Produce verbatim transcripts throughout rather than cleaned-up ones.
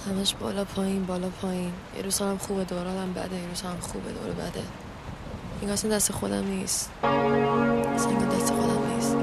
همش بالا پایین بالا پایین. یه روز هم خوبه دورانم بده، یه روز هم خوبه دور بده. این اصلا دست خودم نیست، اصلا دست خودم نیست.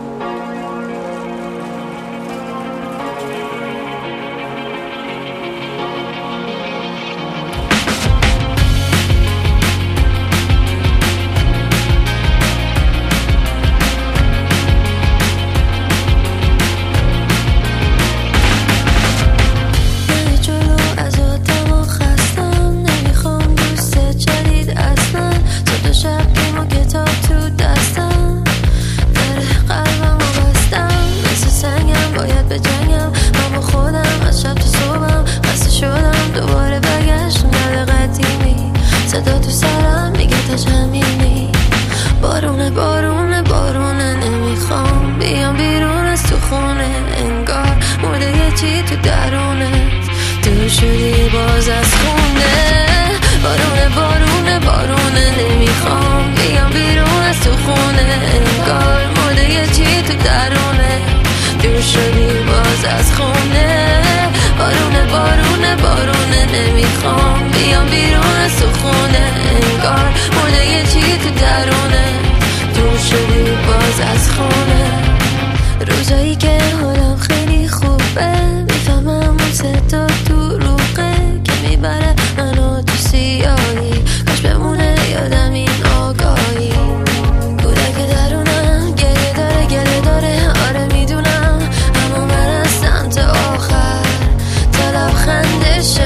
صدا تو سرم میگه تا چندینی. بارونه بارونه بارونه نمیخوام بیام بیرون از تو خونه. انگار مرده یه چی تو درونت، دور شدی باز از خونه. بارونه بارونه بارونه نمیخوام بیام بیرون از تو خونه. انگار مرده یه چی تو درونت، دور شدی باز از خونه. بارونه بارونه بارونه نمیخوام بیام بیرون از تو خونه. انگار مرده یه چی تو درونه، دور شدی باز از خونه. روزایی که حالم خیلی خوبه میفهمم اون صدا دروغه که میبره منو تو سیاهی. کاش بمونه یادم این آگاهی. کودک درونم گریه داره گله داره، آره میدونم، اما من از سمت آخر تا لبخندش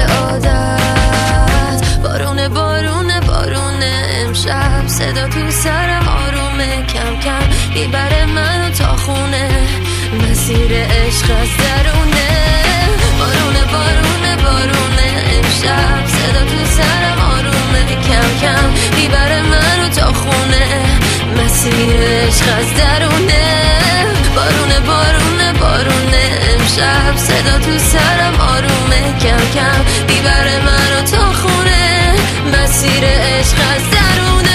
عادت. بارونه بارونه بارونه امشب صدا تو سرم آرومه، کم کم میبره منو تا خونه. مسیر عشق از درونه. بارونه بارونه بارونه امشب صدا تو سرم آرومه، کم کم میبره منو تا خونه. مسیر عشق از درونه. بارونه بارونه بارونه امشب صدا تو سرم آرومه، کم کم میبره منو تا خونه. مسیر عشق از درونه.